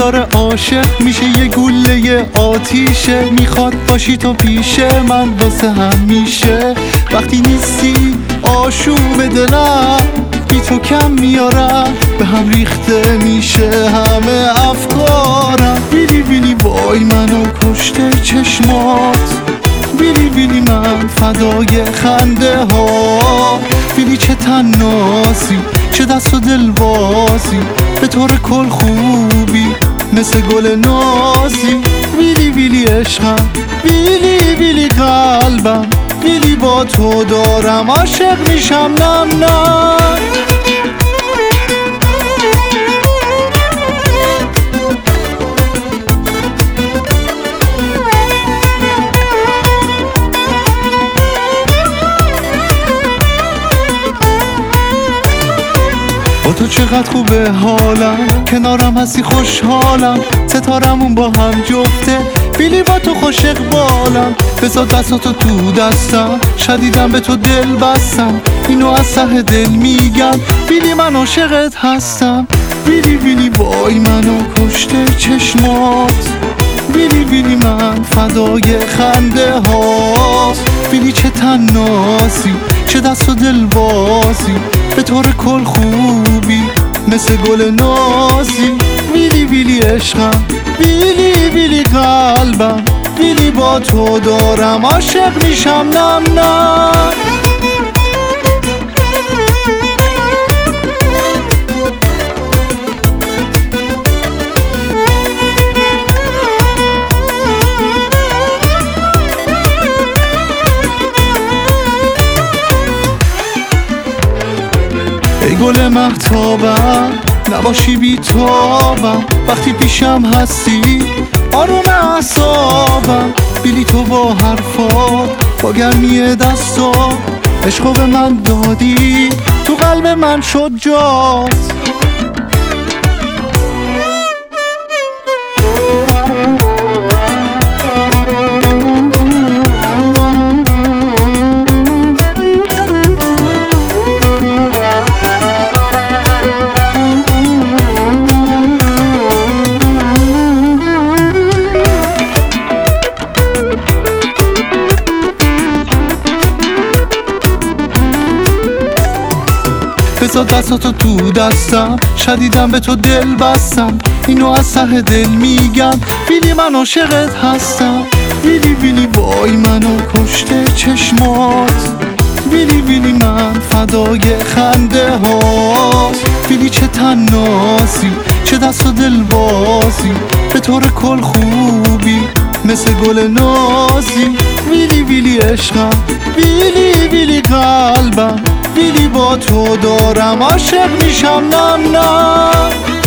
داره عاشق میشه، یه گله آتیشه، میخواد باشی تو پیشه من واسه همیشه. وقتی نیستی آشوب دلم بی تو کم میارم، به هم ریخته میشه همه افکارم. بیلی بیلی وای منو کشته چشمات، بیلی بیلی من فدای خنده ها. بیلی چه تناسی، چه دست و دل بازی، به طور کل خوبی مثل گل نازی. بیلی بیلی عشقم، بیلی بیلی قلبم، بیلی با تو دارم عاشق میشم نم نم. با تو چقدر خوبه حالم، کنارم هستی خوشحالم، ستارمون با هم جفته، بیلی با تو خوش اقبالم. بذار دستاتو تو دستم، شدیدم به تو دل بستم، اینو از ته دل میگم، بیلی من عاشقت هستم. بیلی بیلی وای منو کشته چشمات، بیلی بیلی من فدای خنده هاست. بیلی چه تناسی، چه دست و دل بازی، به طور کل خوبی مثل گل نازی. بیلی بیلی عشقم، بیلی بیلی قلبم، بیلی با تو دارم عاشق میشم نم نم. ای گل مهتابم نباشی بی تابم، وقتی پیشم هستی آروم اعصابم. بیلی تو با حرفات، با گرمی دستا، عشقو به من دادی، تو قلب من شد جات. بذار دستاتو تو دستم، شدیدم به تو دل بستم، اینو از ته دل میگم، بیلی من عاشقت هستم. بیلی بیلی وای منو کشته چشمات، بیلی بیلی من فدای خنده هاست. بیلی چه تناسی، چه دست و دل بازی، به طور کل خوبی مثل گل نازی. بیلی بیلی عشقم، بیلی بیلی قلبم، بیلی با تو دارم عاشق میشم نم نم.